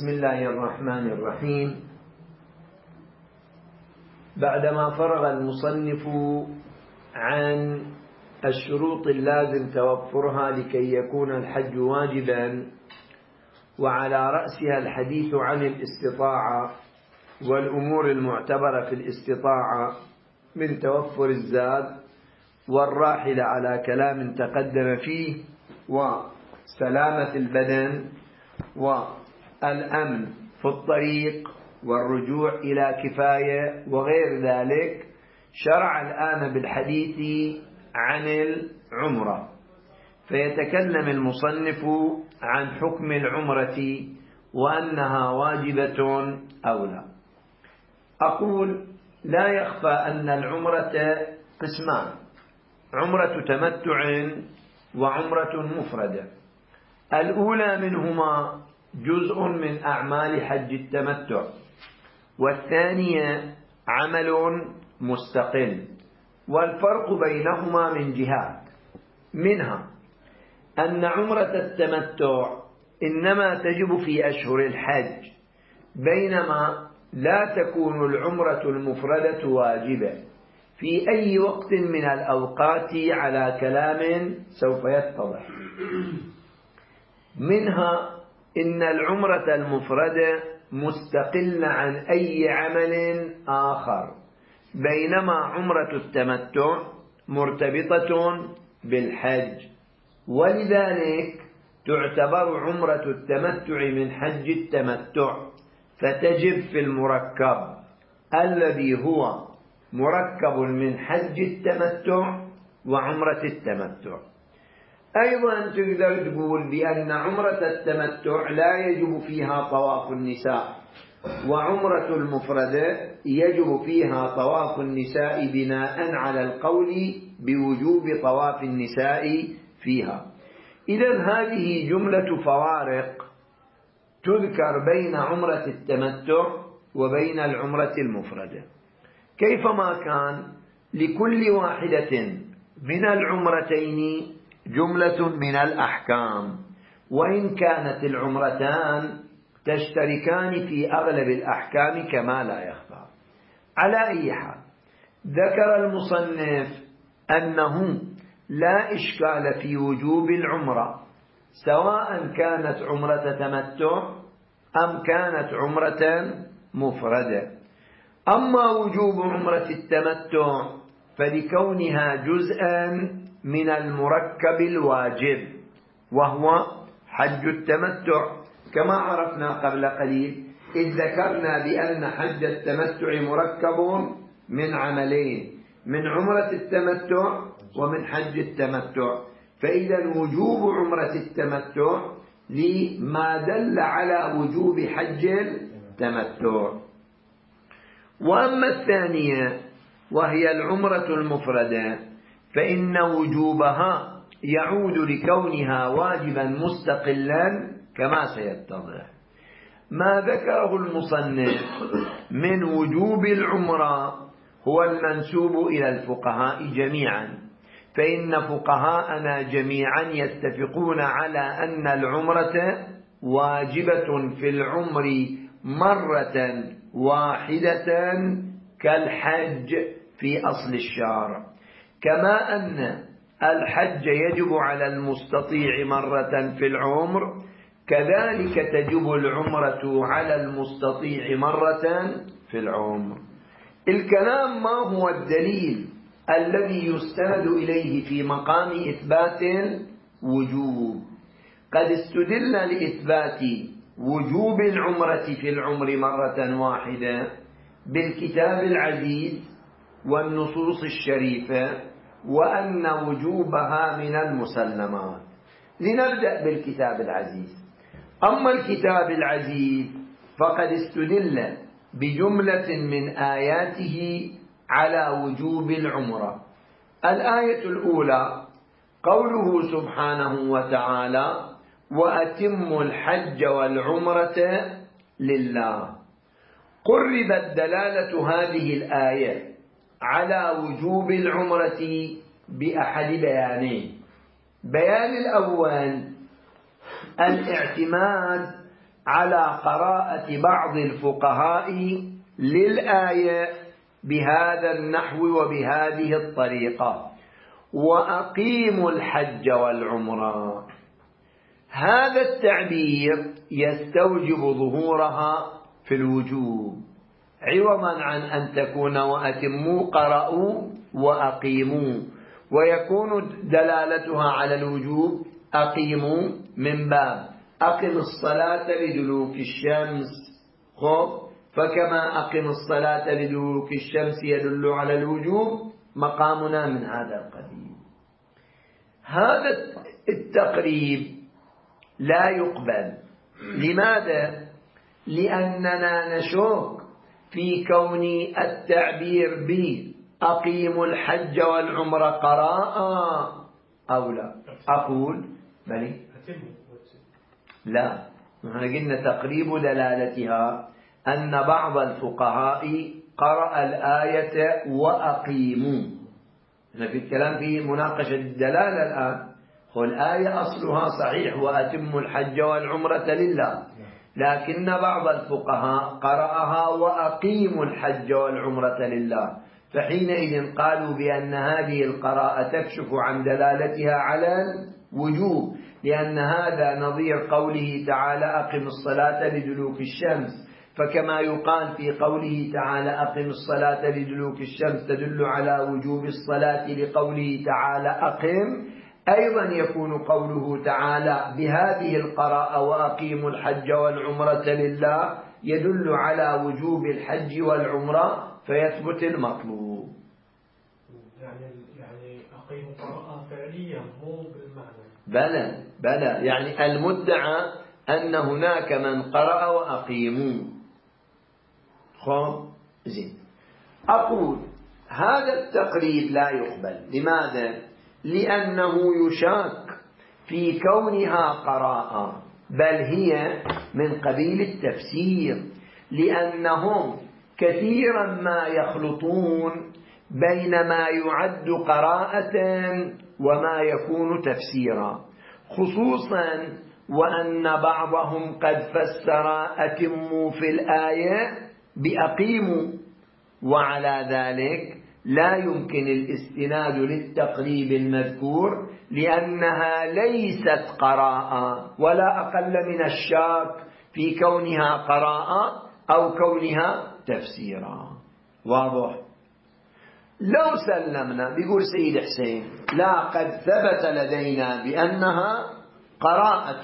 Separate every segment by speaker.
Speaker 1: بسم الله الرحمن الرحيم. بعدما فرغ المصنف عن الشروط اللازم توفرها لكي يكون الحج واجبا، وعلى رأسها الحديث عن الاستطاعة والأمور المعتبرة في الاستطاعة من توفر الزاد والراحلة على كلام تقدم فيه، وسلامة البدن، والأمن في الطريق، والرجوع إلى كفاية وغير ذلك، شرع الآن بالحديث عن العمرة، فيتكلم المصنف عن حكم العمرة وأنها واجبة أو لا. أقول لا يخفى أن العمرة قسمان: عمرة تمتع وعمرة مفردة. الأولى منهما جزء من أعمال حج التمتع، والثانية عمل مستقل، والفرق بينهما من جهات: منها أن عمرة التمتع إنما تجب في أشهر الحج، بينما لا تكون العمرة المفردة واجبة في أي وقت من الأوقات على كلام سوف يتضح. منها إن العمرة المفردة مستقلة عن أي عمل آخر، بينما عمرة التمتع مرتبطة بالحج، ولذلك تعتبر عمرة التمتع من حج التمتع، فتجب في المركب الذي هو مركب من حج التمتع وعمرة التمتع. أيضا تقدر تقول بأن عمرة التمتع لا يجب فيها طواف النساء، وعمرة المفردة يجب فيها طواف النساء بناء على القول بوجوب طواف النساء فيها. إذن هذه جملة فوارق تذكر بين عمرة التمتع وبين العمرة المفردة. كيفما كان، لكل واحدة من العمرتين جملة من الأحكام، وإن كانت العمرتان تشتركان في أغلب الأحكام كما لا يخفى. على أي حال، ذكر المصنف أنه لا إشكال في وجوب العمرة، سواء كانت عمرة تمتع أم كانت عمرة مفردة. أما وجوب عمرة التمتع فلكونها جزءا من المركب الواجب، وهو حج التمتع، كما عرفنا قبل قليل إذ ذكرنا بأن حج التمتع مركب من عملين: من عمرة التمتع ومن حج التمتع. فإذا وجوب عمرة التمتع لما دل على وجوب حج التمتع. وأما الثانية وهي العمرة المفردة فإن وجوبها يعود لكونها واجبا مستقلا كما سيتضح. ما ذكره المصنف من وجوب العمرة هو المنسوب إلى الفقهاء جميعا، فإن فقهاءنا جميعا يتفقون على أن العمرة واجبة في العمر مرة واحدة كالحج في أصل الشارع، كما أن الحج يجب على المستطيع مرة في العمر، كذلك تجب العمرة على المستطيع مرة في العمر. الكلام ما هو الدليل الذي يستند إليه في مقام إثبات الوجوب؟ قد استدل لإثبات وجوب العمرة في العمر مرة واحدة بالكتاب العزيز والنصوص الشريفة، وأن وجوبها من المسلمات. لنبدأ بالكتاب العزيز. أما الكتاب العزيز فقد استدل بجملة من آياته على وجوب العمرة. الآية الأولى قوله سبحانه وتعالى: وأتموا الحج والعمرة لله. قربت دلالة هذه الآية على وجوب العمرة بأحد بيانين. بيان الأول الاعتماد على قراءة بعض الفقهاء للآية بهذا النحو وبهذه الطريقة: وأقيموا الحج والعمرة. هذا التعبير يستوجب ظهورها في الوجوب، عوضا عن أن تكون وأتموا قرأوا وأقيموا، ويكون دلالتها على الوجوب أقيموا من باب أقم الصلاة لدلوك الشمس. فكما أقم الصلاة لدلوك الشمس يدل على الوجوب، مقامنا من هذا القبيل. هذا التقريب لا يقبل. لماذا؟ لأننا نشك في كون التعبير بأقيموا الحج والعمرة قراءة أو لا. أقول بلي لا، نحن قلنا تقريب دلالتها أن بعض الفقهاء قرأ الآية وأقيموا. في الكلام في مناقشة الدلالة الآن. الآية أصلها صحيح وأتموا الحج والعمرة لله، لكن بعض الفقهاء قرأها وأقيموا الحج والعمرة لله، فحينئذ قالوا بأن هذه القراءة تكشف عن دلالتها على الوجوب، لأن هذا نظير قوله تعالى أقم الصلاة لدلوك الشمس. فكما يقال في قوله تعالى أقم الصلاة لدلوك الشمس تدل على وجوب الصلاة لقوله تعالى أقم، أيضا يكون قوله تعالى بهذه القراءة وأقيموا الحج والعمرة لله يدل على وجوب الحج والعمرة، فيثبت المطلوب.
Speaker 2: يعني أقيموا قراءة فعلية مو بالمعنى.
Speaker 1: بلى يعني المدعى أن هناك من قرأ وأقيموا. زين. أقول هذا التقريب لا يقبل. لماذا؟ لأنه يشاك في كونها قراءة، بل هي من قبيل التفسير، لأنهم كثيرا ما يخلطون بين ما يعد قراءة وما يكون تفسيرا، خصوصا وأن بعضهم قد فسر أتموا في الآية بأقيموا، وعلى ذلك لا يمكن الاستناد للتقريب المذكور، لأنها ليست قراءة، ولا أقل من الشاك في كونها قراءة أو كونها تفسيرا. واضح؟ لو سلمنا بيقول سيد حسين لا، قد ثبت لدينا بأنها قراءة،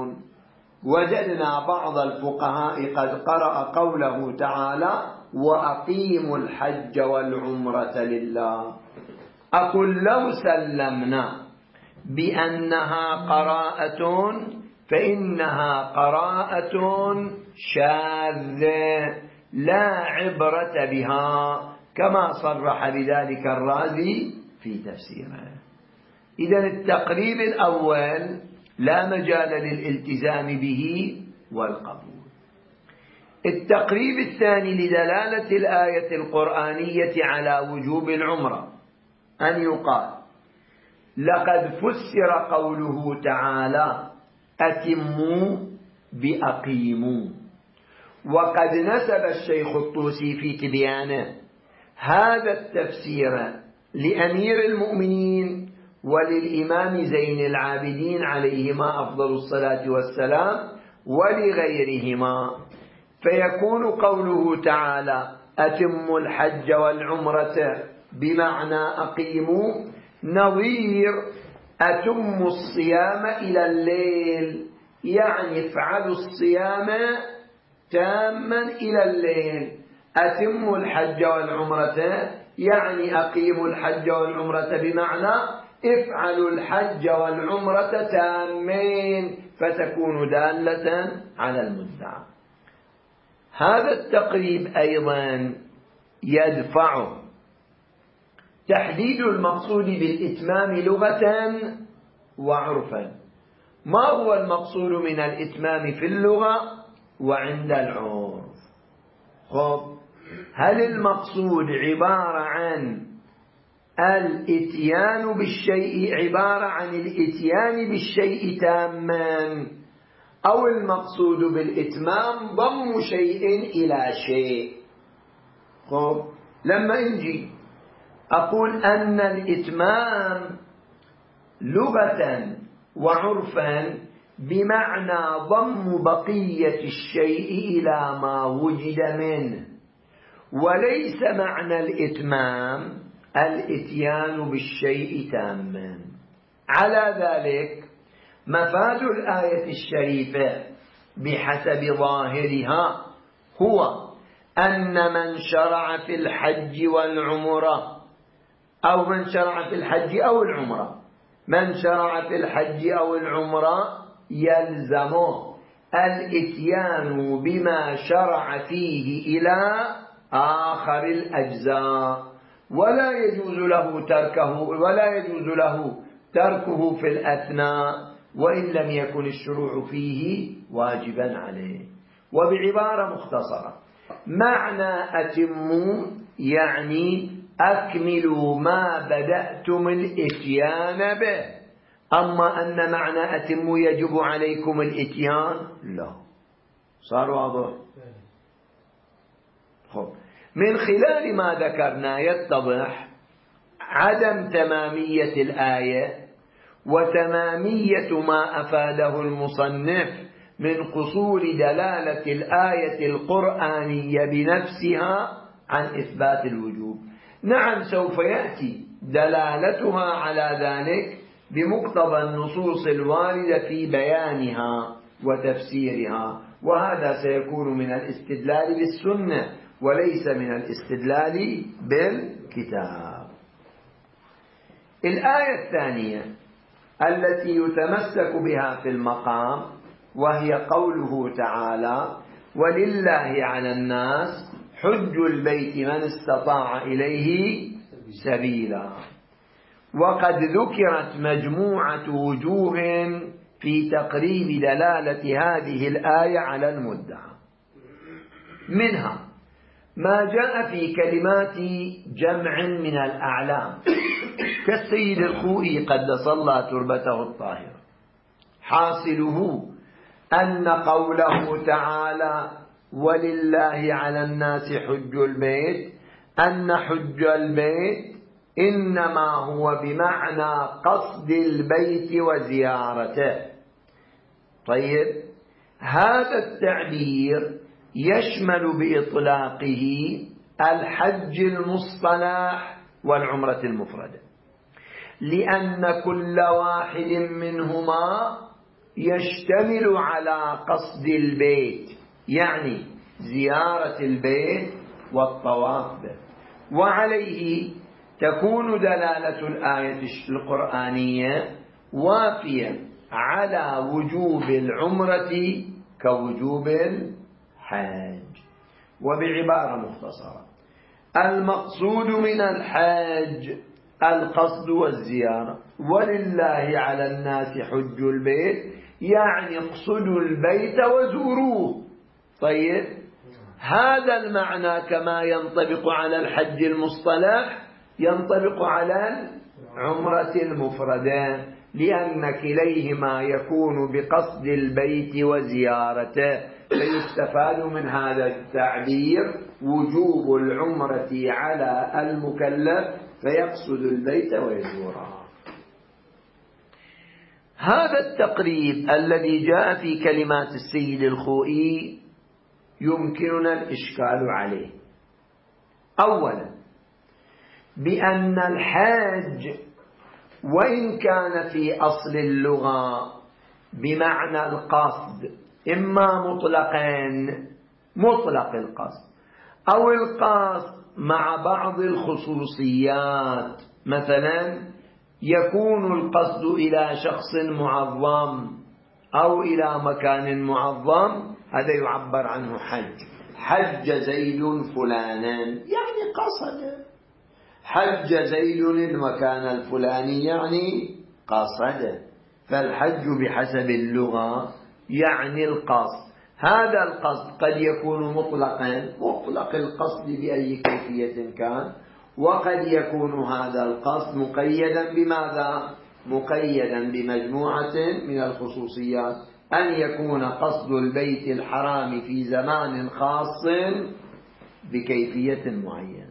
Speaker 1: وجدنا بعض الفقهاء قد قرأ قوله تعالى وأقيموا الحج والعمرة لله. أقول لو سلمنا بأنها قراءة فإنها قراءة شاذة لا عبرة بها، كما صرح بذلك الرازي في تفسيره. إذن التقريب الأول لا مجال للالتزام به والقبول. التقريب الثاني لدلالة الآية القرآنية على وجوب العمرة أن يقال لقد فسر قوله تعالى أتموا بأقيموا، وقد نسب الشيخ الطوسي في تبيانه هذا التفسير لأمير المؤمنين وللإمام زين العابدين عليهما أفضل الصلاة والسلام ولغيرهما، فيكون قوله تعالى أتموا الحج والعمرة بمعنى أقيموا نظير أتموا الصيام إلى الليل، يعني افعلوا الصيام تاما إلى الليل. أتموا الحج والعمرة يعني أقيموا الحج والعمرة بمعنى افعلوا الحج والعمرة تامين، فتكون دالة على المدعى. هذا التقريب أيضا يدفعه تحديد المقصود بالإتمام لغة وعرفا. ما هو المقصود من الإتمام في اللغة وعند العرف؟ هل المقصود عبارة عن الإتيان بالشيء، عبارة عن الإتيان بالشيء تاما، أو المقصود بالإتمام ضم شيء إلى شيء. خب لما نجي أقول أن الإتمام لغة وعرفا بمعنى ضم بقية الشيء إلى ما وجد منه، وليس معنى الإتمام الإتيان بالشيء تاما. على ذلك مفاد الآية الشريفة بحسب ظاهرها هو أن من شرع في الحج والعمرة، أو من شرع في الحج أو العمرة، من شرع في الحج أو العمرة يلزمه الإتيان بما شرع فيه إلى آخر الأجزاء، ولا يجوز له تركه في الأثناء وإن لم يكن الشروع فيه واجبا عليه. وبعبارة مختصرة، معنى أتموا يعني أكملوا ما بدأتم الإتيان به. أما أن معنى أتموا يجب عليكم الإتيان، لا. صار واضح؟ خب، من خلال ما ذكرنا يتضح عدم تمامية الآية وتمامية ما أفاده المصنف من قصور دلالة الآية القرآنية بنفسها عن إثبات الوجوب. نعم، سوف يأتي دلالتها على ذلك بمقتضى النصوص الواردة في بيانها وتفسيرها، وهذا سيكون من الاستدلال بالسنة وليس من الاستدلال بالكتاب. الآية الثانية التي يتمسك بها في المقام وهي قوله تعالى: ولله على الناس حج البيت من استطاع إليه سبيلا. وقد ذكرت مجموعة وجوه في تقريب دلالة هذه الآية على المدعى، منها ما جاء في كلمات جمع من الأعلام كالسيد الخوئي قدس الله تربته الطاهرة. حاصله أن قوله تعالى: ولله على الناس حج البيت، أن حج البيت إنما هو بمعنى قصد البيت وزيارته. طيب، هذا التعبير يشمل بإطلاقه الحج المصطلح والعمرة المفردة، لأن كل واحد منهما يشتمل على قصد البيت، يعني زيارة البيت والطواف به، وعليه تكون دلالة الآية القرآنية وافية على وجوب العمرة كوجوب الحج. وبعبارة مختصرة، المقصود من الحج القصد والزيارة، ولله على الناس حج البيت يعني اقصدوا البيت وزوروه. طيب، هذا المعنى كما ينطبق على الحج المصطلح ينطبق على العمرة المفردة، لأن كليهما يكون بقصد البيت وزيارته، فيستفاد من هذا التعبير وجوب العمرة على المكلف فيقصد البيت ويزوره. هذا التقريب الذي جاء في كلمات السيد الخوئي يمكننا الإشكال عليه. أولا، بأن الحاج وإن كان في أصل اللغة بمعنى القصد، إما مطلقين مطلق القصد، أو القصد مع بعض الخصوصيات، مثلا يكون القصد إلى شخص معظم أو إلى مكان معظم، هذا يعبر عنه حج. حج زيد فلانا يعني قصد، حج زيد المكان الفلاني يعني قصد. فالحج بحسب اللغة يعني القصد. هذا القصد قد يكون مطلقا، مطلق القصد بأي كيفية كان، وقد يكون هذا القصد مقيدا بماذا؟ مقيدا بمجموعة من الخصوصيات. أن يكون قصد البيت الحرام في زمان خاص بكيفية معينة.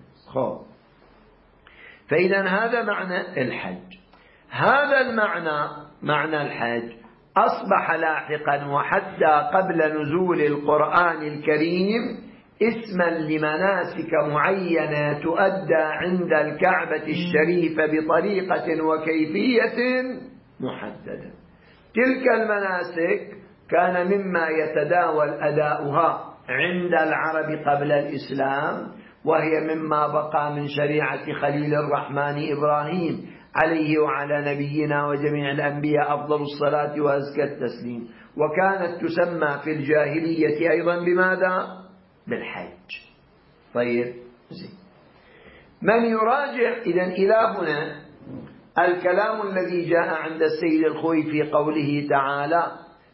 Speaker 1: فإذا هذا معنى الحج. هذا المعنى، معنى الحج، أصبح لاحقا وحتى قبل نزول القرآن الكريم اسما لمناسك معينة تؤدى عند الكعبة الشريفة بطريقة وكيفية محددة. تلك المناسك كان مما يتداول أداؤها عند العرب قبل الإسلام، وهي مما بقى من شريعة خليل الرحمن إبراهيم عليه وعلى نبينا وجميع الأنبياء أفضل الصلاة وأزكى التسليم، وكانت تسمى في الجاهلية أيضا بماذا؟ بالحج. طيب زين. من يراجع إذن إلى هنا الكلام الذي جاء عند السيد الخوئي في قوله تعالى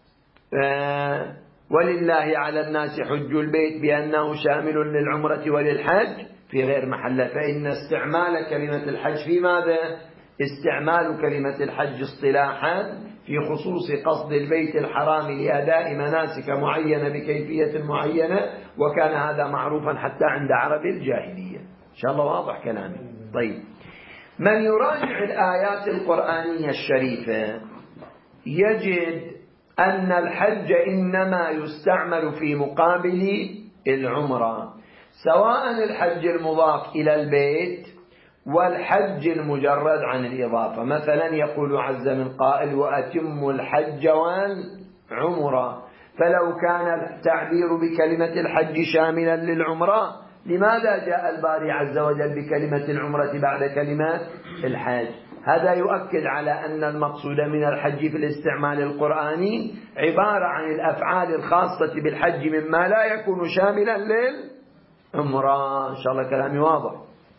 Speaker 1: ولله على الناس حج البيت بأنه شامل للعمرة وللحج في غير محله، فإن استعمال كلمة الحج في ماذا؟ استعمال كلمة الحج اصطلاحا في خصوص قصد البيت الحرام لأداء مناسك معينة بكيفية معينة، وكان هذا معروفا حتى عند عرب الجاهلية. إن شاء الله واضح كلامي. طيب، من يراجع الآيات القرآنية الشريفة يجد أن الحج إنما يستعمل في مقابل العمرة، سواء الحج المضاف إلى البيت والحج المجرد عن الإضافة. مثلا يقول عز من قائل وأتم الحج والعمرة، فلو كان التعبير بكلمة الحج شاملا للعمرة لماذا جاء الباري عز وجل بكلمة العمرة بعد كلمة الحج؟ هذا يؤكد على أن المقصود من الحج في الاستعمال القرآني عبارة عن الأفعال الخاصة بالحج مما لا يكون شاملا للعمرة. إن شاء الله كلامي واضح.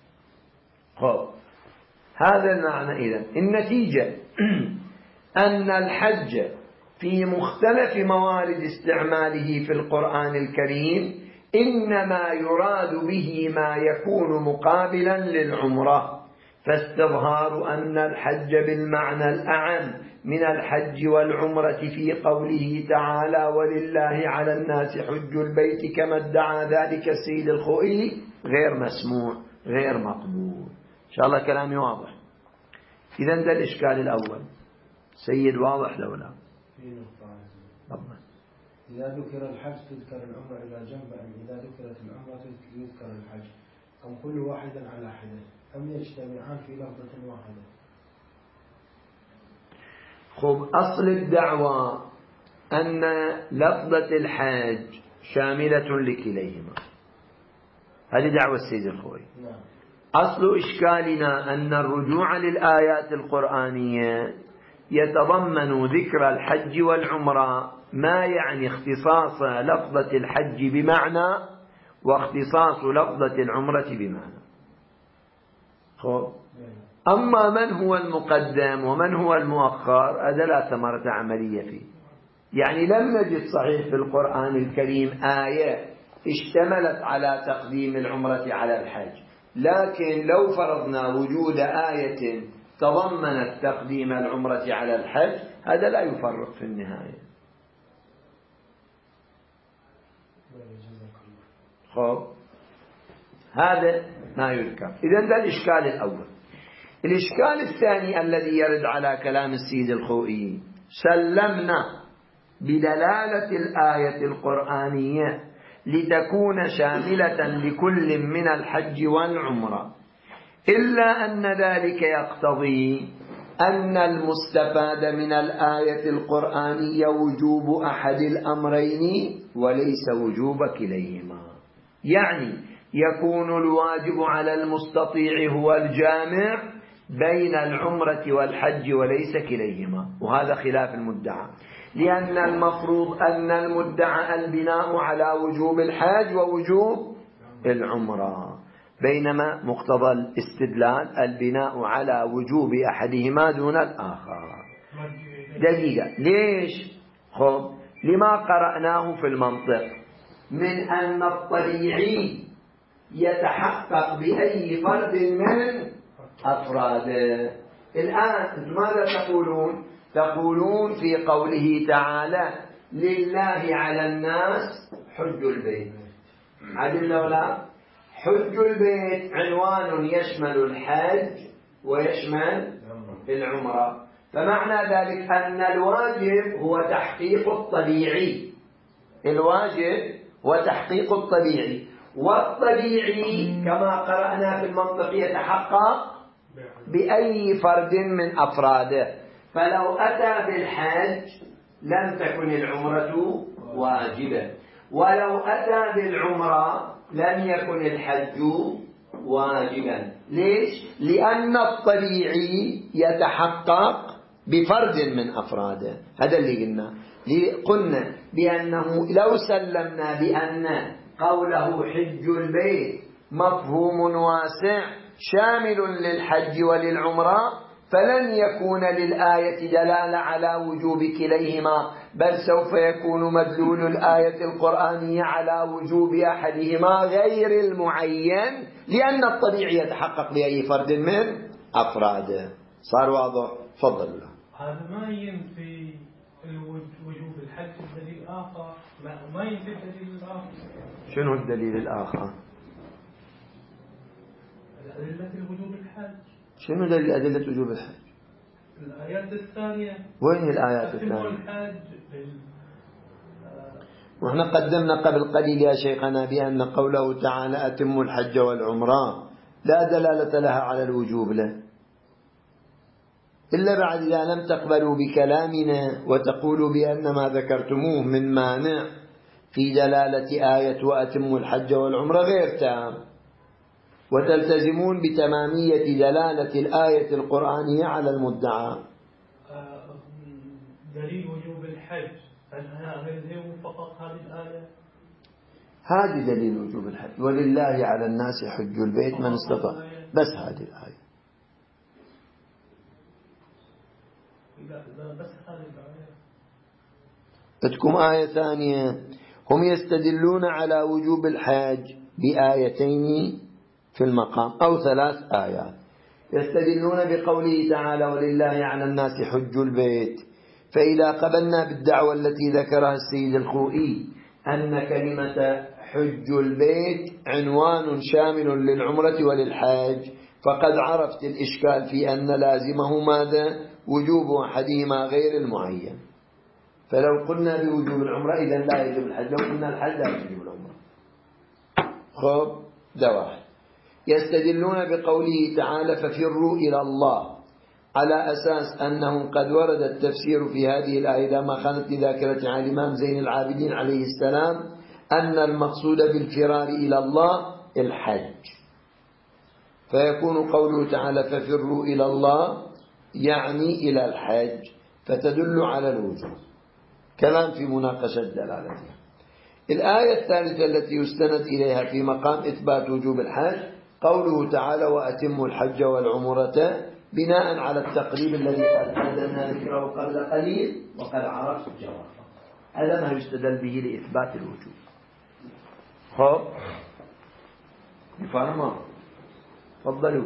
Speaker 1: هذا المعنى. إذن النتيجة أن الحج في مختلف موارد استعماله في القرآن الكريم إنما يراد به ما يكون مقابلا للعمرة، فاستظهار أن الحج بالمعنى الأعم من الحج والعمرة في قوله تعالى ولله على الناس حج البيت كما ادعى ذلك السيد الخوئي غير مسموع غير مقبول. إن شاء الله كلامي واضح. إذن ده الإشكال الأول. سيد واضح لو لا؟
Speaker 3: إذا ذكر الحج تذكر العمرة إلى جنب، أم إذا ذكرت العمرة يذكر الحج، أم كل واحد على حدة، أم يجتمعان في لفظة واحدة؟
Speaker 1: أصل الدعوة أن لفظة الحج شاملة لكليهما، هذه دعوة السيد الخوئي. أصل إشكالنا أن الرجوع للآيات القرآنية يتضمن ذكر الحج والعمرة، ما يعني اختصاص لفظة الحج بمعنى واختصاص لفظة العمرة بمعنى. أما من هو المقدم ومن هو المؤخر هذا لا ثمرة عملية فيه. يعني لم نجد صحيح في القرآن الكريم آية اشتملت على تقديم العمرة على الحج، لكن لو فرضنا وجود آية تضمنت تقديم العمرة على الحج هذا لا يفرق في النهاية. هذا ما يذكر. إذن ده الإشكال الأول. الإشكال الثاني الذي يرد على كلام السيد الخوئي، سلمنا بدلالة الآية القرآنية لتكون شاملة لكل من الحج والعمرة، إلا أن ذلك يقتضي أن المستفاد من الآية القرآنية وجوب أحد الأمرين وليس وجوب كليهما. يعني يكون الواجب على المستطيع هو الجامع بين العمرة والحج وليس كليهما، وهذا خلاف المدعى، لأن المفروض أن المدعى البناء على وجوب الحج ووجوب العمرة، بينما مقتضى الاستدلال البناء على وجوب أحدهما دون الآخر. دقيقة، ليش؟ لما قرأناه في المنطق من أن الطبيعي يتحقق بأي فرد من أفراده. الآن ماذا تقولون؟ تقولون في قوله تعالى لله على الناس حج البيت. عدل ولا؟ حج البيت عنوان يشمل الحج ويشمل العمرة. فمعنى ذلك أن الواجب هو تحقيق الطبيعي. الواجب هو تحقيق الطبيعي، والطبيعي كما قرأنا في المنطق يتحقق بأي فرد من أفراده. فلو أتى بالحج لم تكن العمرة واجبة، ولو أتى بالعمرة لم يكن الحج واجبا. ليش؟ لأن الطبيعي يتحقق بفرد من أفراده. هذا اللي قلنا بأنه لو سلمنا بأن قوله حج البيت مفهوم واسع شامل للحج وللعمرة، فلن يكون للآية دلالة على وجوب كليهما، بل سوف يكون مدلول الآية القرآنية على وجوب أحدهما غير المعين، لأن الطبيعي يتحقق بأي فرد من أفراده. صار واضح؟ تفضل.
Speaker 2: هذا ما ينفي وجوب الحج الدليل آخر، ما ينفي الدليل الآخر.
Speaker 1: شنو الدليل الآخر؟
Speaker 2: أدلة وجوب الحج.
Speaker 1: شنو دليل أدلة وجوب الحج؟
Speaker 2: الآيات الثانية.
Speaker 1: وين الآيات الثانية؟
Speaker 2: الحج
Speaker 1: وإحنا قدمنا قبل قليل يا شيخنا بأن قوله تعالى أتم الحج والعمرة لا دلالة لها على الوجوب له، إلا بعد إذا لم تقبلوا بكلامنا وتقولوا بأن ما ذكرتموه من مانع في دلالة آية وأتم الحج والعمرة غير تام، وتلتزمون بتمامية دلالة الآية القرآنية على المدعى.
Speaker 2: دليل وجوب الحج هل هي فقط هذه الآية؟
Speaker 1: هذه دليل وجوب الحج، ولله على الناس حج البيت من استطاع، بس هذه الآية.
Speaker 2: لا بس هذه الآية.
Speaker 1: تكون آية ثانية. هم يستدلون على وجوب الحج بآيتين في المقام أو 3 آيات. يستدلون بقوله تعالى ولله على الناس حج البيت، فإذا قبلنا بالدعوة التي ذكرها السيد الخوئي أن كلمة حج البيت عنوان شامل للعمرة وللحج، فقد عرفت الإشكال في أن لازمه ماذا؟ وجوب أحدهما غير المعين. فلو قلنا بوجوب العمرة إذن لا يجب الحج، لو قلنا الحج لا يجب العمرة. خب ده واحد. يستدلون بقوله تعالى ففروا إلى الله على أساس أنه قد ورد التفسير في هذه الآية لما خانت ذاكرة عن الإمام زين العابدين عليه السلام أن المقصود بالفرار إلى الله الحج، فيكون قوله تعالى ففروا إلى الله يعني إلى الحج، فتدل على الوجوب. كلام في مناقشة دلالتها. الآية الثالثة التي يستند إليها في مقام إثبات وجوب الحج قوله تعالى وأتموا الحج والعمرة، بناء على التقريب الذي قد بدأنا ذكره قبل قليل وقد عرفت جوابه. هذا ما يستدل به لإثبات الوجوب. خب يفهموا؟ تفضلوا.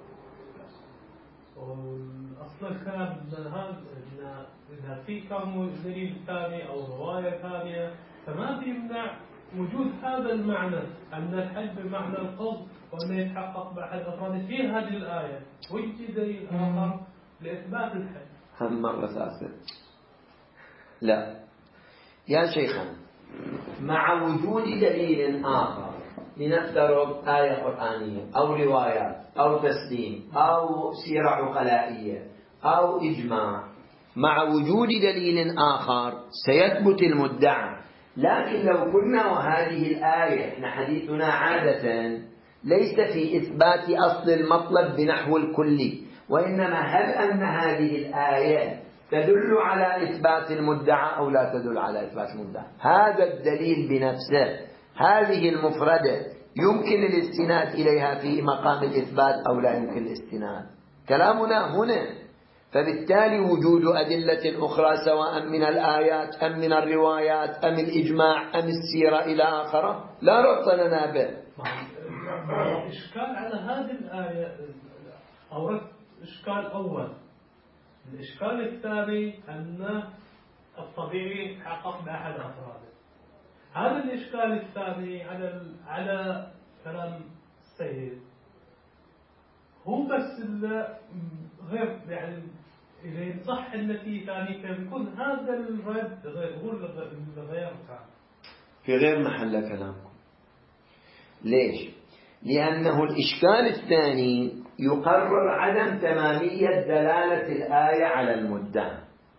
Speaker 2: أصل الكلام هذا إذا في كم دليل ثاني أو رواية ثانية فما بيمنع وجود هذا المعنى أن الحج بمعنى القصد وأنه يتحقق بأحد أفراد في هذه الآية، ويجي دليل آخر لإثبات الحج.
Speaker 1: هم مرة ثالثة لا يا شيخنا، مع وجود دليل آخر لنفترض آية قرآنية أو روايات أو تسليم أو سيرة عقلائية أو إجماع، مع وجود دليل آخر سيثبت المدعى. لكن لو قلنا وهذه الآية، احنا حديثنا عادة ليس في إثبات أصل المطلب بنحو الكلي، وإنما هل أن هذه الآية تدل على إثبات المدعى أو لا تدل على إثبات المدعى؟ هذا الدليل بنفسه، هذه المفردة يمكن الاستناد إليها في مقام الإثبات أو لا يمكن الاستناد. كلامنا هنا. فبالتالي وجود أدلة أخرى سواء من الآيات أم من الروايات أم الإجماع أم السيرة إلى آخره لا ربط لنا به.
Speaker 2: إشكال على هذه الآية أو إشكال أول. الإشكال الثاني أن الطبيعي حقق بأحد أفراده. هذا الإشكال الثاني على كلام السيد، هو بس غير يعني إذا صح التي ثاني كان يكون هذا الرد غير كان
Speaker 1: في غير محل كلامكم. ليش؟ لأنه الإشكال الثاني يقرر عدم تمامية دلالة الآية على المدعى.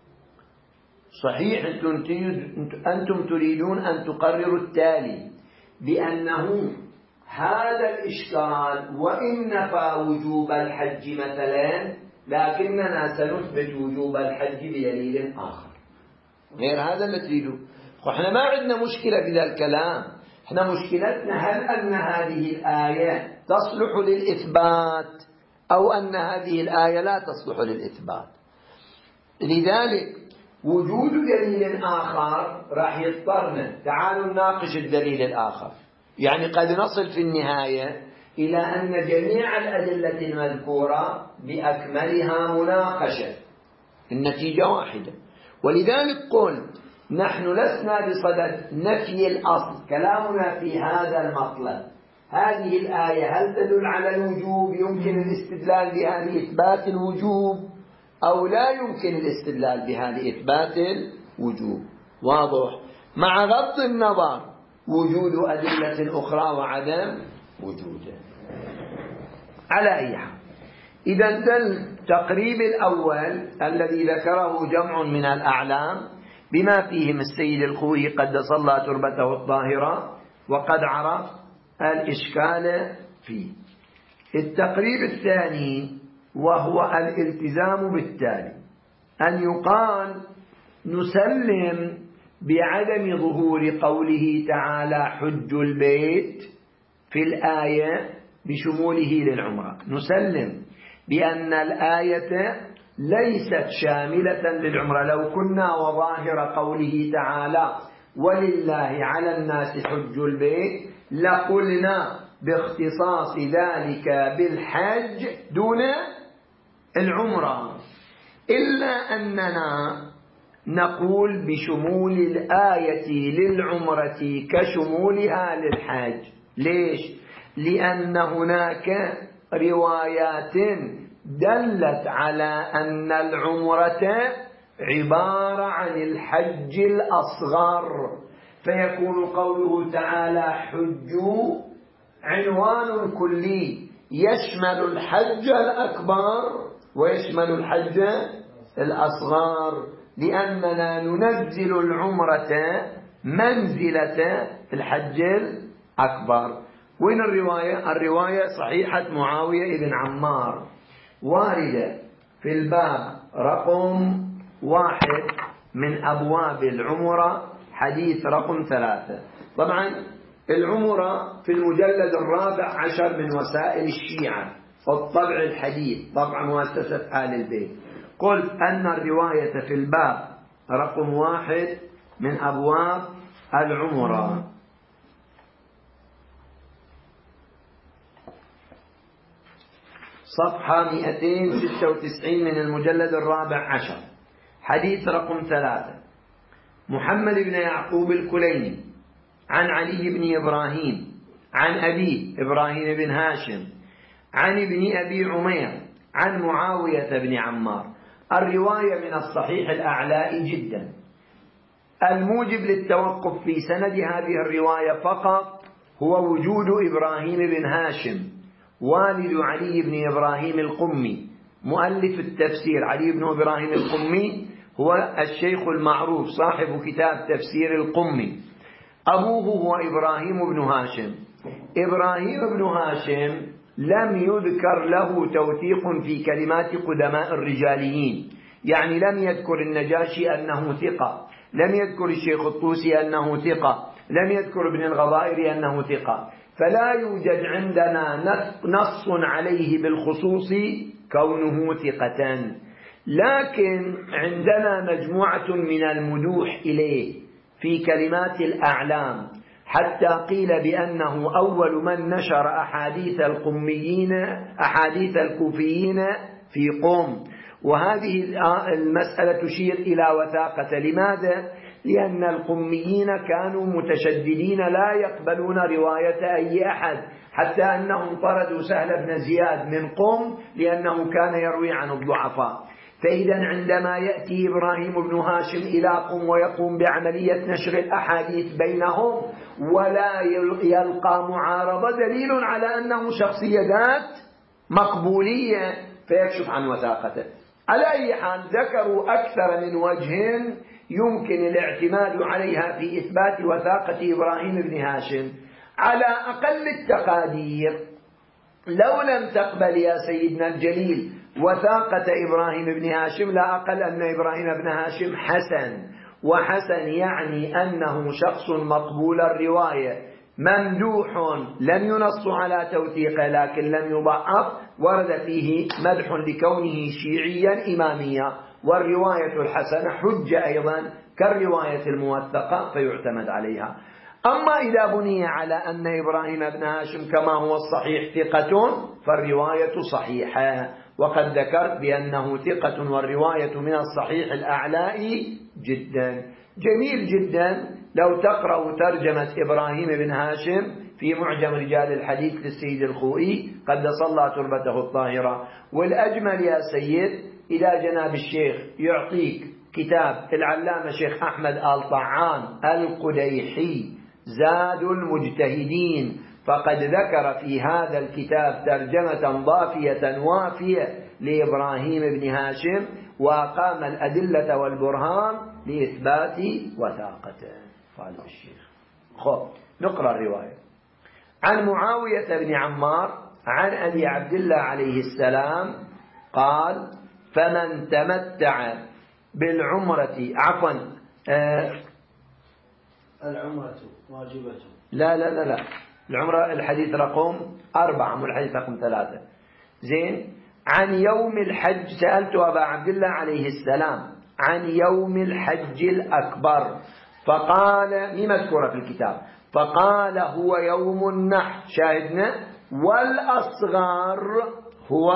Speaker 1: صحيح أنتم تريدون أن تقرروا التالي بأنه هذا الإشكال وإن نفى وجوب الحج مثلا، لكننا سنثبت وجوب الحج بدليل آخر غير هذا اللي تريدوه. وإحنا ما عندنا مشكلة بهذا الكلام، إحنا مشكلتنا هل أن هذه الآية تصلح للإثبات أو أن هذه الآية لا تصلح للإثبات. لذلك وجود دليل آخر راح يضطرنا تعالوا نناقش الدليل الآخر. يعني قد نصل في النهاية إلى أن جميع الأدلة المذكورة بأكملها مناقشة، النتيجة واحدة. ولذلك قلت نحن لسنا بصدد نفي الأصل، كلامنا في هذا المطلب. هذه الآية هل تدل على الوجوب؟ يمكن الاستدلال بها لإثبات الوجوب أو لا يمكن الاستدلال بها لإثبات الوجوب؟ واضح؟ مع غض النظر وجود أدلة أخرى وعدم وجوده. على أي حال، إذا التقريب الأول الذي ذكره جمع من الأعلام بما فيهم السيد الخوئي قدس الله تربته الطاهرة وقد عرف الإشكال فيه. التقريب الثاني وهو الالتزام بالتالي، أن يقال نسلم بعدم ظهور قوله تعالى حج البيت في الآية بشموله للعمرة. نسلم بأن الآية ليست شاملة للعمرة. لو كنا وظاهر قوله تعالى ولله على الناس حج البيت لقلنا باختصاص ذلك بالحج دون العمرة، إلا أننا نقول بشمول الآية للعمرة كشمولها للحج. ليش؟ لأن هناك روايات دلت على أن العمرة عبارة عن الحج الأصغر، فيكون قوله تعالى حجوا عنوان كلي يشمل الحج الأكبر ويشمل الحج الأصغر، لأننا ننزل العمرة منزلة الحج الأكبر. وين الرواية؟ الرواية صحيحة معاوية بن عمار واردة في الباب رقم 1 من أبواب العمرة، حديث رقم 3. طبعا العمرة في المجلد 14 من وسائل الشيعة والطبع الحديث، طبعا مؤسسة آل البيت. قلت أن الرواية في الباب رقم 1 من أبواب العمرة، صفحة 296 من المجلد 14، حديث رقم 3. محمد بن يعقوب الكليني عن علي بن إبراهيم عن أبيه إبراهيم بن هاشم عن ابن أبي عمير عن معاوية بن عمار. الرواية من الصحيح الأعلاء جدا. الموجب للتوقف في سند هذه الرواية فقط هو وجود إبراهيم بن هاشم والد علي بن إبراهيم القمي مؤلف التفسير. علي بن إبراهيم القمي هو الشيخ المعروف صاحب كتاب تفسير القمي. أبوه هو إبراهيم بن هاشم. إبراهيم بن هاشم لم يذكر له توثيق في كلمات قدماء الرجاليين، يعني لم يذكر النجاشي أنه ثقة، لم يذكر الشيخ الطوسي أنه ثقة، لم يذكر ابن الغضائر أنه ثقة، فلا يوجد عندنا نص عليه بالخصوص كونه ثقة. لكن عندنا مجموعة من المدوح إليه في كلمات الأعلام، حتى قيل بأنه أول من نشر أحاديث القميين أحاديث الكوفيين في قم، وهذه المسألة تشير إلى وثاقة. لماذا؟ لأن القميين كانوا متشددين لا يقبلون رواية أي أحد، حتى أنهم طردوا سهل بن زياد من قم لأنه كان يروي عن الضعفاء. فإذا عندما يأتي إبراهيم بن هاشم إلى قم ويقوم بعملية نشر الأحاديث بينهم ولا يلقى معارضة، دليل على أنه شخصية ذات مقبولية، فيكشف عن وثاقته. على أي حال ذكروا أكثر من وجه يمكن الاعتماد عليها في إثبات وثاقة إبراهيم بن هاشم. على أقل التقادير لو لم تقبل يا سيدنا الجليل وثاقة إبراهيم بن هاشم، لا أقل أن إبراهيم بن هاشم حسن، وحسن يعني أنه شخص مقبول الرواية ممدوح، لم ينص على توثيقه لكن لم يضعف، ورد فيه مدح لكونه شيعيا إماميا، والرواية الحسنة حجة أيضا كالرواية الموثقة فيعتمد عليها. أما إذا بني على أن إبراهيم بن هاشم كما هو الصحيح ثقة فالرواية صحيحة، وقد ذكرت بأنه ثقة والرواية من الصحيح الأعلاء جدا. جميل جدا لو تقرأ ترجمة إبراهيم بن هاشم في معجم رجال الحديث للسيد الخوئي قدس الله تربته الطاهرة. والأجمل يا سيد إلى جناب الشيخ يعطيك كتاب العلامة شيخ أحمد آل طعان القديحي زاد المجتهدين، فقد ذكر في هذا الكتاب ترجمة ضافية وافية لإبراهيم بن هاشم، وقام الأدلة والبرهان لإثبات وثاقته. قال الشيخ خب نقرأ الرواية. عن معاوية بن عمار عن أبي عبد الله عليه السلام قال: فمن تمتع بالعمرة
Speaker 3: العمرة واجبة.
Speaker 1: لا العمرة الحديث رقم 4 والحديث رقم 3. زين. عن يوم الحج سألت أبا عبد الله عليه السلام عن يوم الحج الأكبر فقال، مذكورة في الكتاب، فقال: هو يوم النحر، شاهدنا، والأصغر هو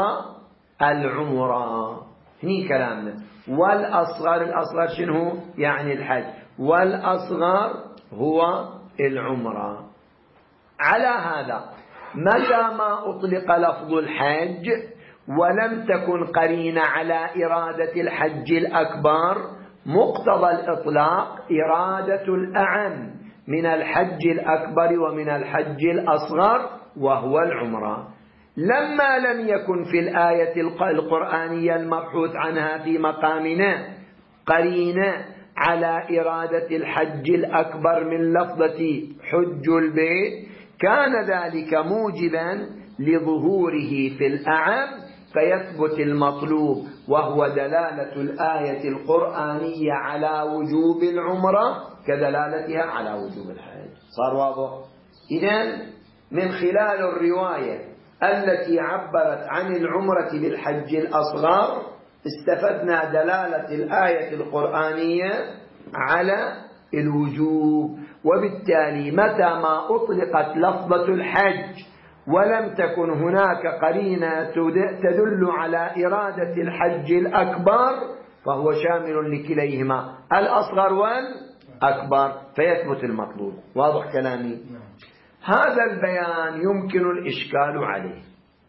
Speaker 1: العمرة. هني كلامنا. والأصغر، الأصغر شنو؟ يعني الحج، والأصغر هو العمرة. على هذا متى ما أطلق لفظ الحج ولم تكن قرينة على إرادة الحج الأكبر، مقتضى الإطلاق إرادة الأعم من الحج الأكبر ومن الحج الأصغر وهو العمرة. لما لم يكن في الآية القرآنية المبحوث عنها في مقامنا قرينة على إرادة الحج الأكبر من لفظة حج البيت، كان ذلك موجبا لظهوره في الأعم فيثبت المطلوب، وهو دلالة الآية القرآنية على وجوب العمرة كدلالتها على وجوب الحج. صار واضح؟ إذن من خلال الرواية التي عبرت عن العمرة بالحج الأصغر استفدنا دلالة الآية القرآنية على الوجوب. وبالتالي متى ما أطلقت لفظة الحج ولم تكن هناك قرينة تدل على إرادة الحج الأكبر فهو شامل لكليهما، الأصغر والأكبر، فيثبت المطلوب. واضح كلامي؟ هذا البيان يمكن الإشكال عليه.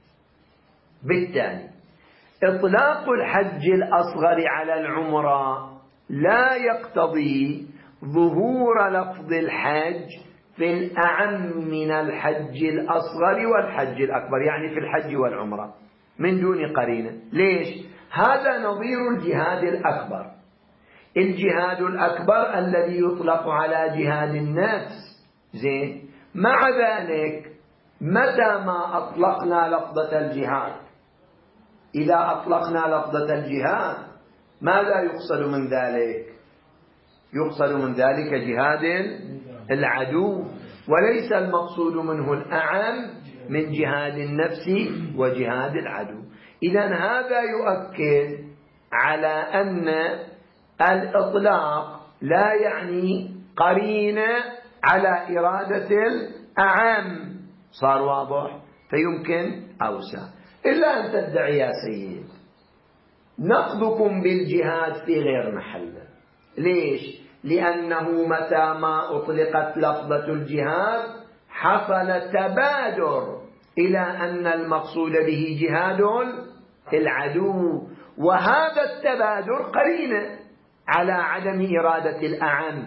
Speaker 1: بالتالي إطلاق الحج الأصغر على العمرة لا يقتضي ظهور لفظ الحج في الأعم من الحج الأصغر والحج الأكبر، يعني في الحج والعمرة من دون قرينة. ليش؟ هذا نظير الجهاد الأكبر. الجهاد الأكبر الذي يطلق على جهاد النفس. زين. مع ذلك متى ما أطلقنا لفظة الجهاد، إذا أطلقنا لفظة الجهاد ماذا يقصد من ذلك؟ يقصد من ذلك جهاد العدو، وليس المقصود منه الأعم من جهاد النفس وجهاد العدو. إذن هذا يؤكد على أن الإطلاق لا يعني قرينة على إرادة الأعم. صار واضح؟ فيمكن أوسع. إلا أن تدعي يا سيد نقضكم بالجهاد في غير محله. ليش؟ لأنه متى ما أطلقت لفظة الجهاد حصل تبادر إلى أن المقصود به جهاد العدو، وهذا التبادر قرينة على عدم إرادة الأعم،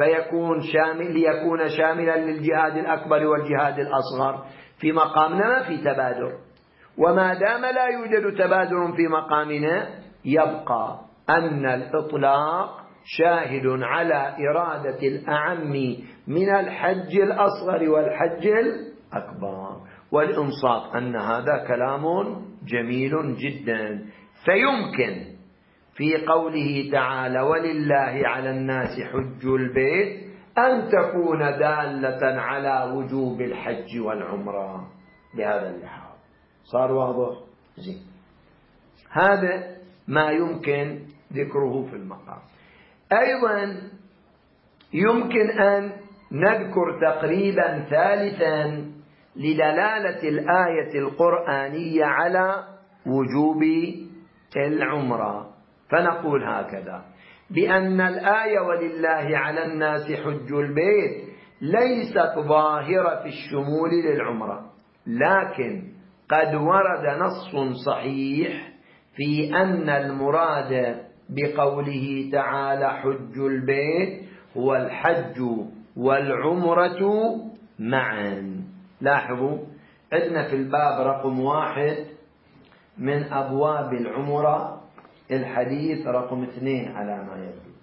Speaker 1: ليكون شاملا للجهاد الأكبر والجهاد الأصغر. في مقامنا ما في تبادر، وما دام لا يوجد تبادر في مقامنا يبقى أن الإطلاق شاهد على إرادة الأعم من الحج الأصغر والحج الأكبر. والإنصاف أن هذا كلام جميل جدا. فيمكن في قوله تعالى ولله على الناس حج البيت أن تكون دالة على وجوب الحج والعمرة بهذا اللحاظ. صار واضح؟ زين. هذا ما يمكن ذكره في المقام. أيضا يمكن أن نذكر تقريبا ثالثا لدلالة الآية القرآنية على وجوب العمرة، فنقول هكذا: بأن الآية ولله على الناس حج البيت ليست ظاهرة في الشمول للعمرة، لكن قد ورد نص صحيح في أن المراد بقوله تعالى حج البيت هو الحج والعمرة معا. لاحظوا عندنا في الباب رقم 1 من أبواب العمرة الحديث رقم 2 على ما يبدو،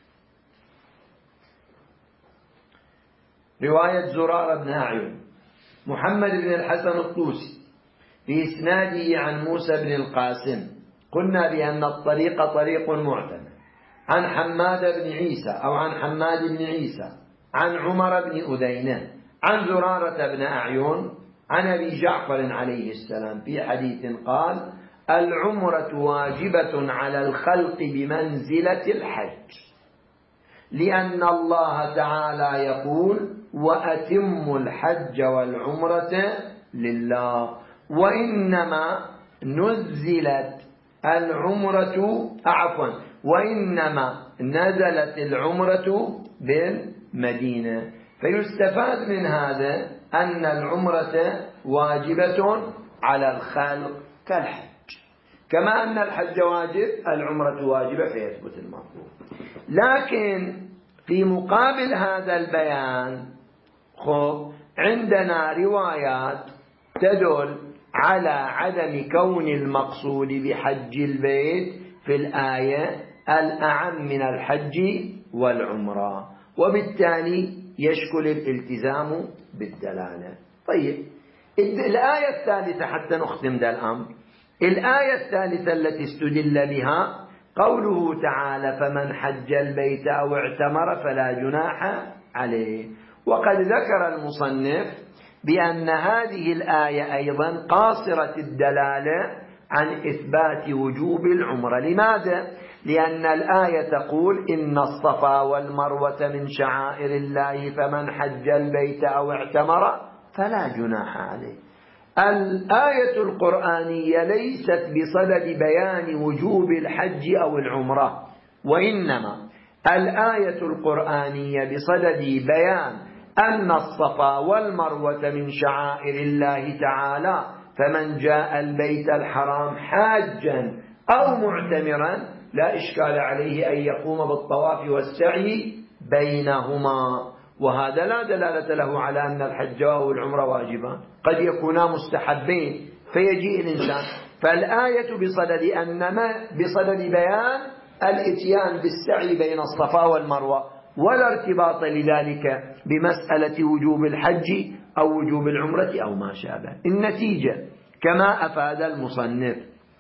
Speaker 1: رواية زرارة بن أعين محمد بن الحسن الطوسي بإسناده عن موسى بن القاسم. قلنا بأن الطريق طريق معتمد عن حماد بن عيسى أو عن حماد بن عيسى عن عمر بن أذينة عن زرارة بن أعين عن أبي جعفر عليه السلام في حديث قال: العمرة واجبة على الخلق بمنزلة الحج، لأن الله تعالى يقول: وأتموا الحج والعمرة لله. وإنما نزلت العمرة بالمدينة. فيستفاد من هذا أن العمرة واجبة على الخلق كالحج، كما أن الحج واجب العمرة واجبة فيثبت المطلوب. لكن في مقابل هذا البيان عندنا روايات تدل على عدم كون المقصود بحج البيت في الآية الأعم من الحج والعمرة، وبالتالي يشكل الالتزام بالدلالة. طيب، الآية الثالثة حتى نختم ذا الأمر، الآية الثالثة التي استدل بها قوله تعالى: فمن حج البيت أو اعتمر فلا جناح عليه. وقد ذكر المصنف بأن هذه الآية أيضا قاصرة الدلالة عن إثبات وجوب العمرة. لماذا؟ لأن الآية تقول: إن الصفا والمروة من شعائر الله فمن حج البيت أو اعتمر فلا جناح عليه. الآية القرآنية ليست بصدد بيان وجوب الحج أو العمرة، وإنما الآية القرآنية بصدد بيان أن الصفا والمروة من شعائر الله تعالى، فمن جاء البيت الحرام حاجا أو معتمرا لا إشكال عليه أن يقوم بالطواف والسعي بينهما. وهذا لا دلالة له على أن الحج والعمرة واجبان، قد يكونا مستحبين فيجيء الإنسان. فالآية بصدد بيان الاتيان بالسعي بين الصفا والمروة، ولا ارتباط لذلك بمسألة وجوب الحج أو وجوب العمرة أو ما شابه. النتيجة كما أفاد المصنف: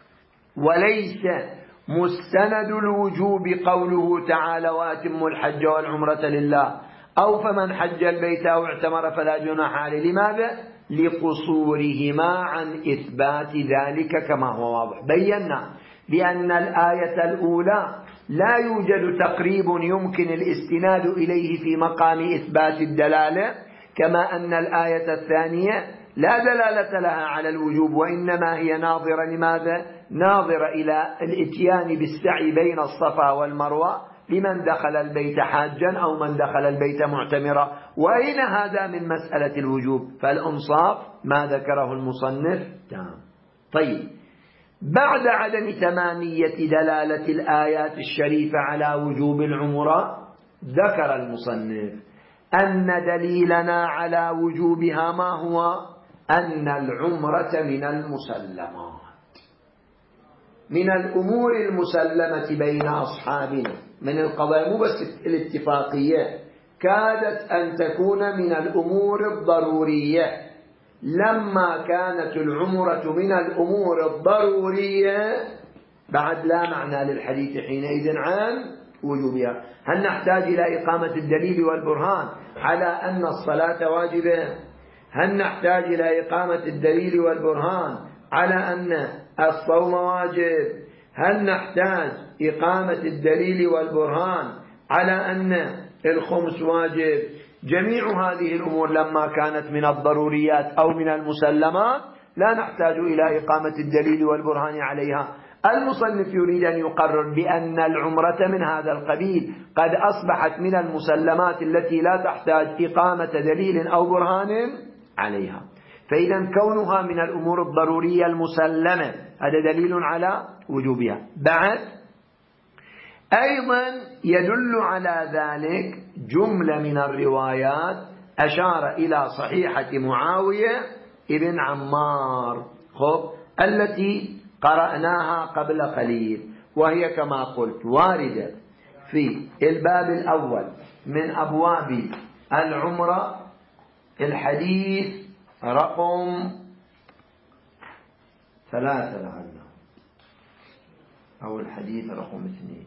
Speaker 1: وليس مستند الوجوب قوله تعالى: وأتموا الحج والعمرة لله، أو فمن حج البيت أو اعتمر فلا جناح عليه. لماذا؟ لقصورهما عن إثبات ذلك كما هو واضح. بينا بأن الآية الأولى لا يوجد تقريب يمكن الاستناد إليه في مقام إثبات الدلالة، كما أن الآية الثانية لا دلالة لها على الوجوب، وإنما هي ناظرة لماذا؟ ناظرة إلى الإتيان بالسعي بين الصفا والمروة لمن دخل البيت حاجا أو من دخل البيت معتمرا. وأين هذا من مسألة الوجوب؟ فالإنصاف ما ذكره المصنف تام. طيب، بعد عدم تمامية دلالة الآيات الشريفة على وجوب العمرة ذكر المصنف أن دليلنا على وجوبها ما هو؟ أن العمرة من المسلمات، من الأمور المسلمة بين أصحابنا، من القضايا مو بس الاتفاقية، كادت أن تكون من الأمور الضرورية. لما كانت العمرة من الأمور الضرورية بعد لا معنى للحديث حينئذ عن وجوبها. هل نحتاج إلى إقامة الدليل والبرهان على أن الصلاة واجبة؟ هل نحتاج إلى إقامة الدليل والبرهان على أن الصوم واجب؟ هل نحتاج إقامة الدليل والبرهان على أن الخمس واجب؟ جميع هذه الأمور لما كانت من الضروريات أو من المسلمات لا نحتاج إلى إقامة الدليل والبرهان عليها. المصنف يريد أن يقرر بأن العمرة من هذا القبيل قد أصبحت من المسلمات التي لا تحتاج إقامة دليل أو برهان عليها. فإذا كونها من الأمور الضرورية المسلمة هذا دليل على وجوبها. بعد أيضا يدل على ذلك جملة من الروايات أشار إلى صحيحة معاوية ابن عمار التي قرأناها قبل قليل، وهي كما قلت واردة في الباب الأول من أبواب العمرة، الحديث رقم 3 لعله أو الحديث رقم 2،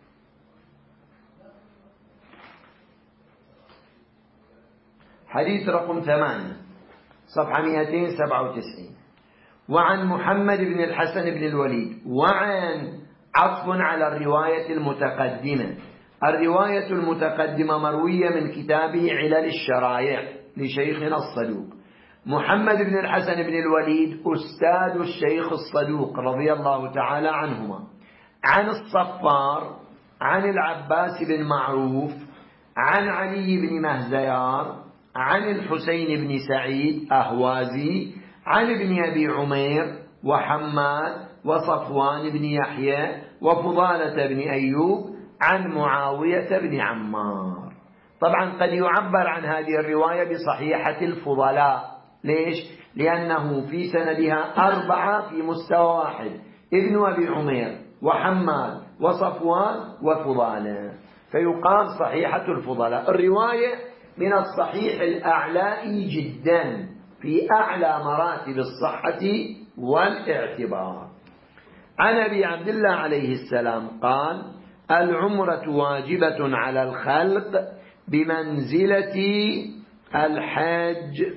Speaker 1: حديث رقم 8 صفحة 297. وعن محمد بن الحسن بن الوليد، وعن عطف على الرواية المتقدمة. الرواية المتقدمة مروية من كتابه علل الشرائع لشيخنا الصدوق محمد بن الحسن بن الوليد أستاذ الشيخ الصدوق رضي الله تعالى عنهما، عن الصفار، عن العباس بن معروف، عن علي بن مهزيار، عن الحسين بن سعيد أهوازي، عن ابن أبي عمير وحماد وصفوان بن يحيى وفضالة بن أيوب عن معاوية بن عمار. طبعا قد يعبر عن هذه الرواية بصحيحة الفضلاء. ليش؟ لأنه في سندها 4 في مستوى واحد، ابن أبي عمير وحماد وصفوان وفضالة، فيقال صحيحة الفضلاء. الرواية من الصحيح الأعلى جدا في أعلى مراتب الصحة والاعتبار. عن أبي عبد الله عليه السلام قال: العمرة واجبة على الخلق بمنزلة الحج.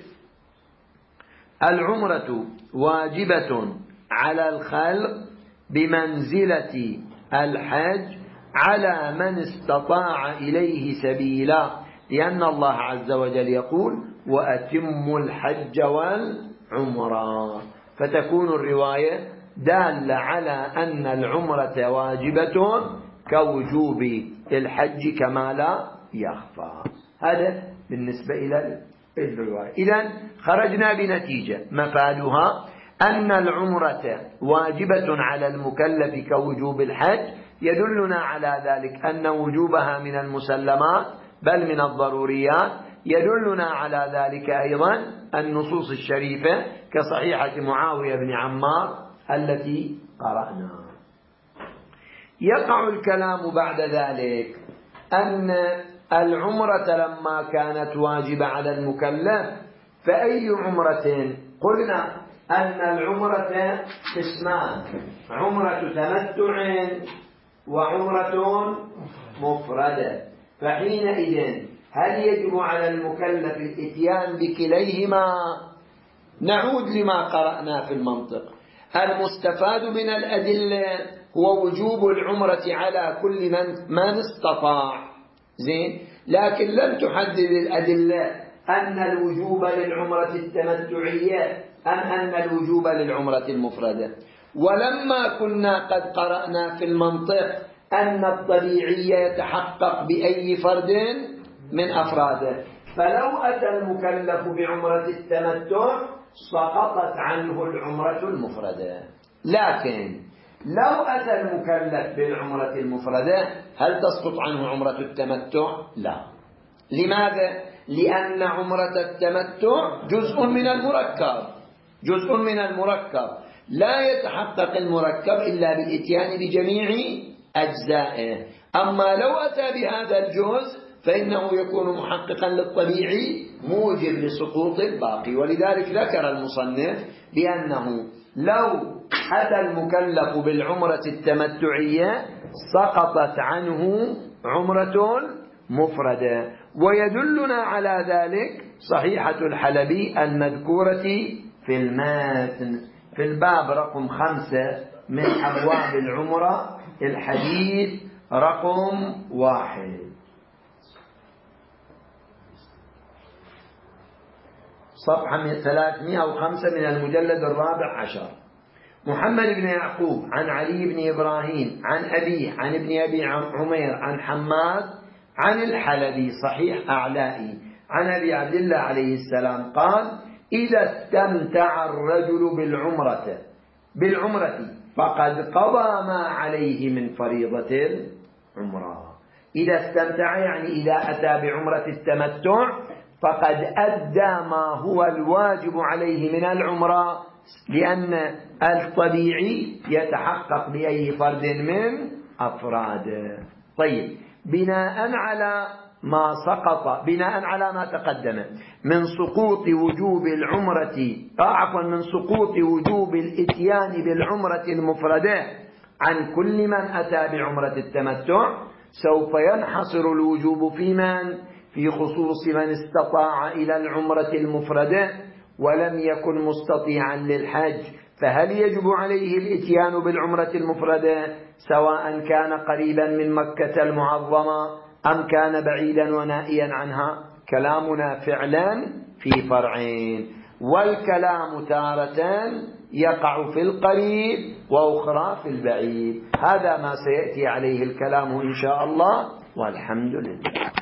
Speaker 1: العمرة واجبة على الخلق بمنزلة الحج على من استطاع إليه سبيلا، لأن الله عز وجل يقول: وأتموا الحج والعمرة. فتكون الرواية دالة على أن العمرة واجبة كوجوب الحج كما لا يخفى. هذا بالنسبة إلى الرواية. إذن خرجنا بنتيجة مفادها أن العمرة واجبة على المكلف كوجوب الحج، يدلنا على ذلك أن وجوبها من المسلمات بل من الضروريات. يدلنا على ذلك أيضا النصوص الشريفة كصحيحة معاوية بن عمار التي قرأناها. يقع الكلام بعد ذلك أن العمرة لما كانت واجبة على المكلف فأي عمرة؟ قلنا أن العمرة قسمان: عمرة تمتع وعمرة مفردة. فحينئذ هل يجب على المكلف الاتيان بكليهما؟ نعود لما قرأنا في المنطق. المستفاد من الأدلة هو وجوب العمرة على كل من استطاع، زين، لكن لم تحدد الأدلة أن الوجوب للعمرة التمتعية أم أن الوجوب للعمرة المفردة. ولما كنا قد قرأنا في المنطق أن الطبيعي يتحقق بأي فرد من أفراده، فلو أتى المكلف بعمرة التمتع سقطت عنه العمرة المفردة. لكن لو أتى المكلف بالعمرة المفردة هل تسقط عنه عمرة التمتع؟ لا. لماذا؟ لأن عمرة التمتع جزء من المركب، لا يتحقق المركب إلا بالإتيان بجميع أجزائه. أما لو أتى بهذا الجزء فإنه يكون محققا للطبيعي موجب لسقوط الباقي. ولذلك ذكر المصنف بأنه لو أتى المكلف بالعمرة التمتعية سقطت عنه عمرة مفردة. ويدلنا على ذلك صحيحة الحلبي المذكورة في المتن في الباب رقم 5 من أبواب العمرة، الحديث رقم 1، صفحة 305 من المجلد 14. محمد بن يعقوب عن علي بن إبراهيم عن أبيه عن ابن أبي عمير عن حماد عن الحلبي صحيح أعلائي عن أبي عبد الله عليه السلام قال: إذا استمتع الرجل بالعمرة فقد قضى ما عليه من فريضة العمرة. إذا استمتع يعني إذا أتى بعمرة التمتع فقد أدى ما هو الواجب عليه من العمرة، لأن الطبيعي يتحقق بأي فرد من أفراده. طيب، بناء على ما تقدم من سقوط وجوب من سقوط وجوب الإتيان بالعمرة المفردة عن كل من أتى بعمرة التمتع، سوف ينحصر الوجوب في خصوص من استطاع إلى العمرة المفردة ولم يكن مستطيعا للحج. فهل يجب عليه الإتيان بالعمرة المفردة سواء كان قريبا من مكة المعظمة أم كان بعيدا ونائيا عنها؟ كلامنا فعلا في فرعين، والكلام تارة يقع في القريب وأخرى في البعيد. هذا ما سيأتي عليه الكلام إن شاء الله، والحمد لله.